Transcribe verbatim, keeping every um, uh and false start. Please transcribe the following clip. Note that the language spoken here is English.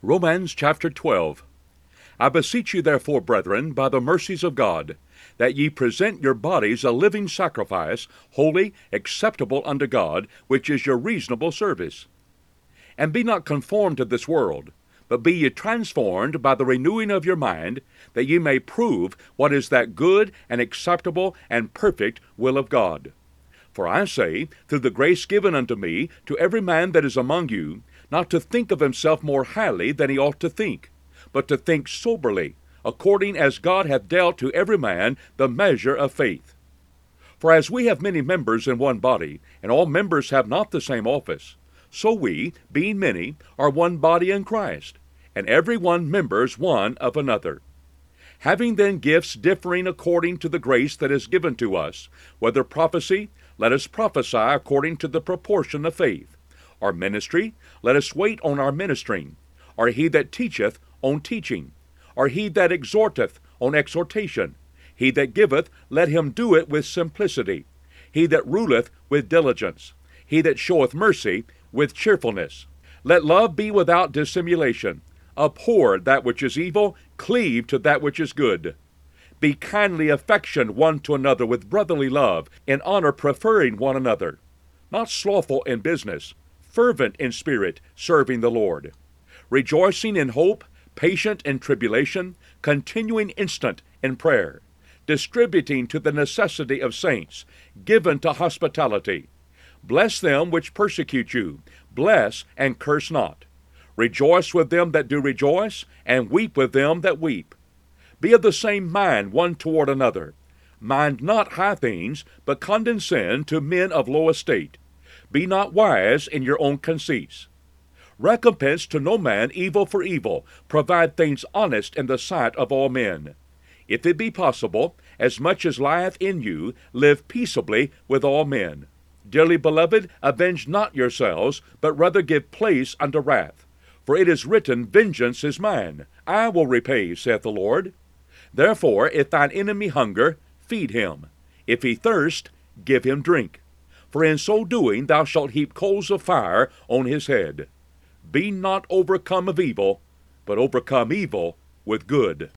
Romans chapter twelve. I beseech you therefore, brethren, by the mercies of God, that ye present your bodies a living sacrifice, holy, acceptable unto God, which is your reasonable service. And be not conformed to this world, but be ye transformed by the renewing of your mind, that ye may prove what is that good and acceptable and perfect will of God. For I say, through the grace given unto me, to every man that is among you, not to think of himself more highly than he ought to think, but to think soberly, according as God hath dealt to every man the measure of faith. For as we have many members in one body, and all members have not the same office, so we, being many, are one body in Christ, and every one members one of another. Having then gifts differing according to the grace that is given to us, whether prophecy, let us prophesy according to the proportion of faith. Or ministry, let us wait on our ministering. Or he that teacheth, on teaching. Or he that exhorteth, on exhortation. He that giveth, let him do it with simplicity. He that ruleth, with diligence. He that showeth mercy, with cheerfulness. Let love be without dissimulation. Abhor that which is evil, cleave to that which is good. Be kindly affectioned one to another with brotherly love, in honor preferring one another. Not slothful in business, fervent in spirit, serving the Lord. Rejoicing in hope, patient in tribulation, continuing instant in prayer. Distributing to the necessity of saints, given to hospitality. Bless them which persecute you, bless and curse not. Rejoice with them that do rejoice, and weep with them that weep. Be of the same mind one toward another. Mind not high things, but condescend to men of low estate. Be not wise in your own conceits. Recompense to no man evil for evil. Provide things honest in the sight of all men. If it be possible, as much as lieth in you, live peaceably with all men. Dearly beloved, avenge not yourselves, but rather give place unto wrath. For it is written, Vengeance is mine, I will repay, saith the Lord. Therefore, if thine enemy hunger, feed him. If he thirst, give him drink. For in so doing thou shalt heap coals of fire on his head. Be not overcome of evil, but overcome evil with good.